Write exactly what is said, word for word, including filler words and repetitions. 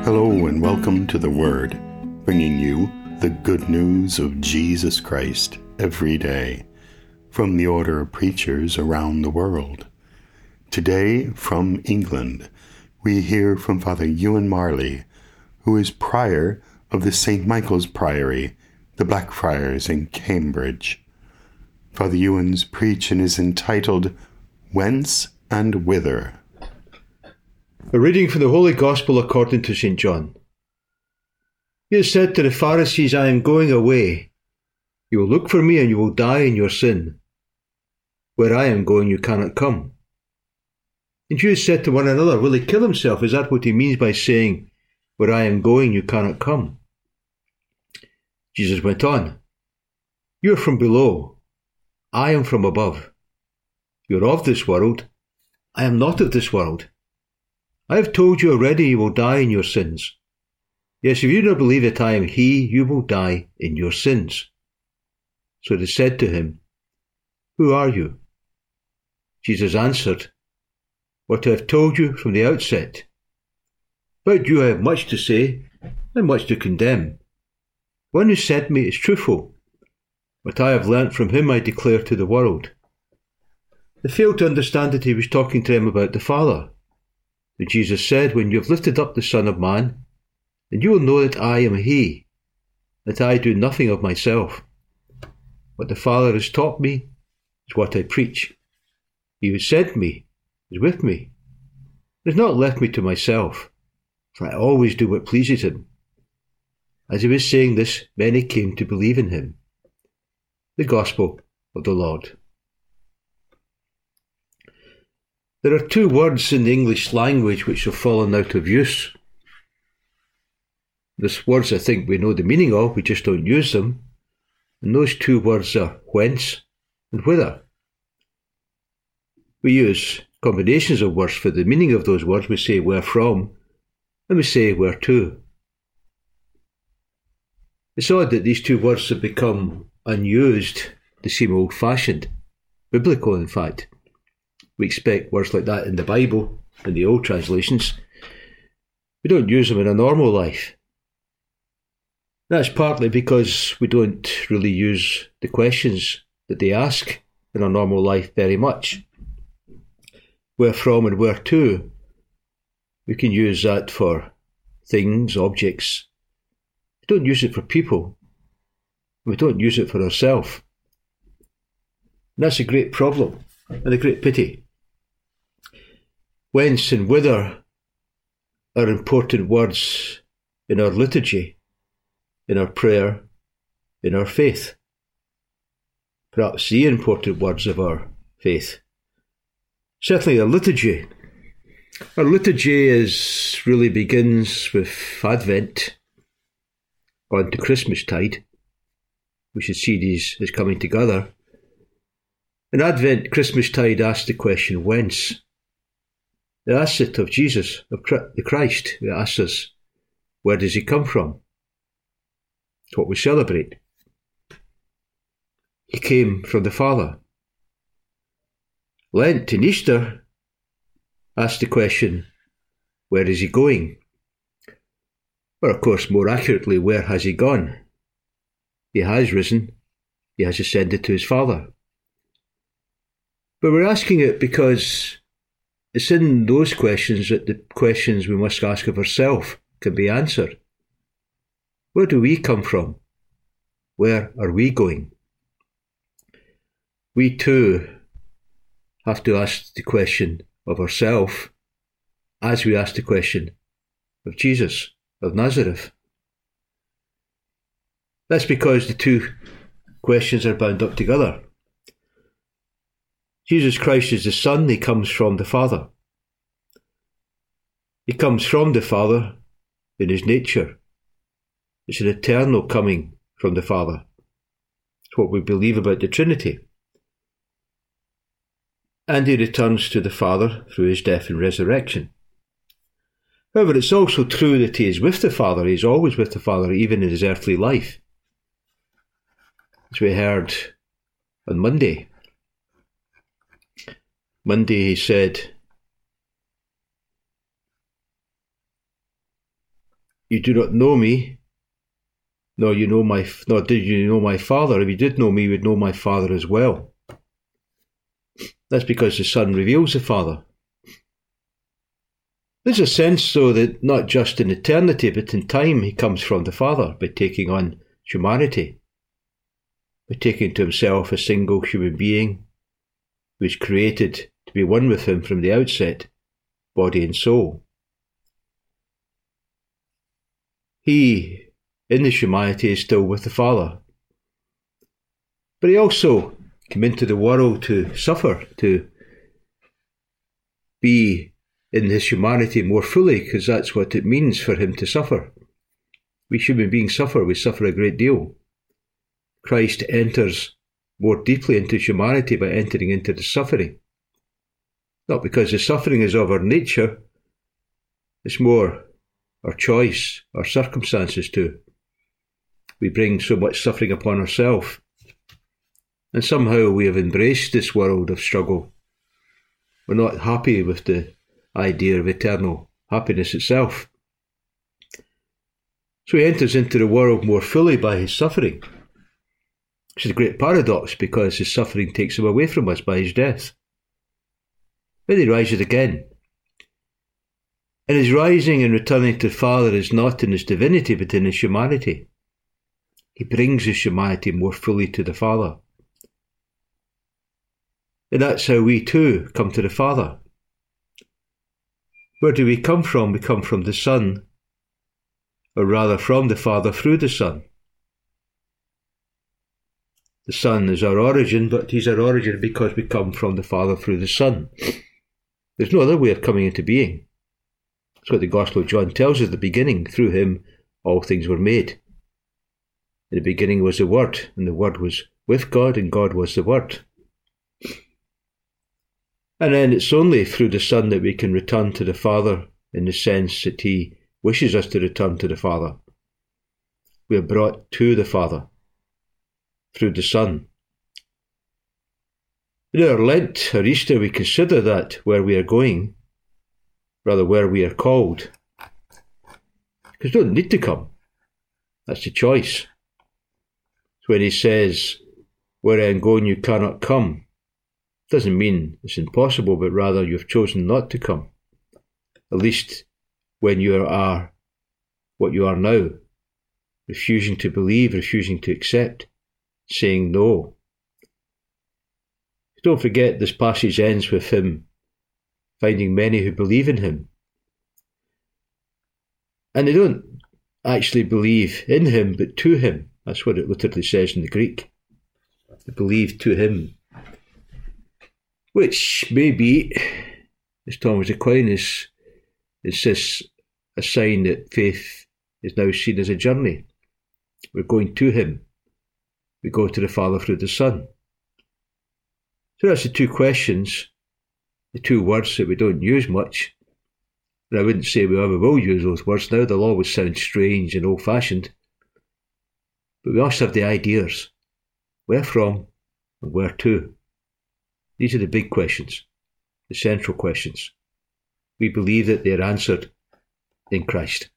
Hello and welcome to The Word, bringing you the good news of Jesus Christ every day from the order of preachers around the world. Today, from England, we hear from Father Ewan Marley, who is prior of the Saint Michael's Priory, the Blackfriars in Cambridge. Father Ewan's preaching is entitled, Whence and Whither? A reading from the Holy Gospel according to Saint John. He said to the Pharisees, I am going away. You will look for me and you will die in your sin. Where I am going you cannot come. The Jews said to one another, will he kill himself? Is that what he means by saying, where I am going you cannot come? Jesus went on, you are from below. I am from above. You are of this world. I am not of this world. I have told you already you will die in your sins. Yes, if you don't believe that I am he, you will die in your sins. So they said to him, who are you? Jesus answered, what I have told you from the outset. About you I have much to say and much to condemn. One who sent me is truthful. What I have learnt from him I declare to the world. They failed to understand that he was talking to them about the Father. But Jesus said, when you have lifted up the Son of Man, then you will know that I am he, that I do nothing of myself. What the Father has taught me is what I preach. He who sent me is with me. He has not left me to myself, for I always do what pleases him. As he was saying this, many came to believe in him. The Gospel of the Lord. There are two words in the English language which have fallen out of use. These words I think we know the meaning of, we just don't use them. And those two words are whence and whither. We use combinations of words for the meaning of those words. We say where from, and we say where to. It's odd that these two words have become unused. They seem old-fashioned, biblical in fact. We expect words like that in the Bible, in the old translations. We don't use them in a normal life. That's partly because we don't really use the questions that they ask in our normal life very much. Where from and where to, we can use that for things, objects. We don't use it for people. We don't use it for ourselves. And that's a great problem and a great pity. Whence and whither are important words in our liturgy, in our prayer, in our faith. Perhaps the important words of our faith. Certainly our liturgy. Our liturgy is really begins with Advent on to Christmastide. We should see these as coming together. In Advent, Christmastide asks the question, whence? It asks it of Jesus, of the Christ. It asks us, where does he come from? It's what we celebrate. He came from the Father. Lent and Easter asks the question, where is he going? Or of course, more accurately, where has he gone? He has risen. He has ascended to his Father. But we're asking it because it's in those questions that the questions we must ask of ourselves can be answered. Where do we come from? Where are we going? We too have to ask the question of ourselves as we ask the question of Jesus of Nazareth. That's because the two questions are bound up together. Jesus Christ is the Son, he comes from the Father. He comes from the Father in his nature. It's an eternal coming from the Father. It's what we believe about the Trinity. And he returns to the Father through his death and resurrection. However, it's also true that he is with the Father. He's always with the Father, even in his earthly life. As we heard on Monday. Monday he said, you do not know me, nor you know my, nor did you know my Father. If you did know me, you would know my Father as well. That's because the Son reveals the Father. There's a sense, though, that not just in eternity, but in time, he comes from the Father by taking on humanity, by taking to himself a single human being who is created to be one with him from the outset, body and soul. He, in his humanity, is still with the Father. But he also came into the world to suffer, to be in his humanity more fully, because that's what it means for him to suffer. We human beings suffer, we suffer a great deal. Christ enters more deeply into humanity by entering into the suffering. Not because the suffering is of our nature, it's more our choice, our circumstances too. We bring so much suffering upon ourselves. And somehow we have embraced this world of struggle. We're not happy with the idea of eternal happiness itself. So he enters into the world more fully by his suffering, which is a great paradox because his suffering takes him away from us by his death. Then he rises again. And his rising and returning to the Father is not in his divinity but in his humanity. He brings his humanity more fully to the Father. And that's how we too come to the Father. Where do we come from? We come from the Son, or rather from the Father through the Son. The Son is our origin, but he's our origin because we come from the Father through the Son. There's no other way of coming into being. That's what the Gospel of John tells us at the beginning. Through him all things were made. In the beginning was the Word, and the Word was with God, and God was the Word. And then it's only through the Son that we can return to the Father in the sense that he wishes us to return to the Father. We are brought to the Father through the Son. In our Lent or Easter, we consider that where we are going, rather where we are called. Because we don't need to come. That's the choice. So when he says, where I am going you cannot come, it doesn't mean it's impossible, but rather you've chosen not to come. At least when you are what you are now, refusing to believe, refusing to accept, saying no. Don't forget this passage ends with him finding many who believe in him. And they don't actually believe in him, but to him. That's what it literally says in the Greek. They believe to him. Which may be, as Thomas Aquinas insists, a sign that faith is now seen as a journey. We're going to him. We go to the Father through the Son. So that's the two questions, the two words that we don't use much. And I wouldn't say we ever will use those words now. They'll always sound strange and old-fashioned. But we must have the ideas. Where from and where to? These are the big questions, the central questions. We believe that they are answered in Christ.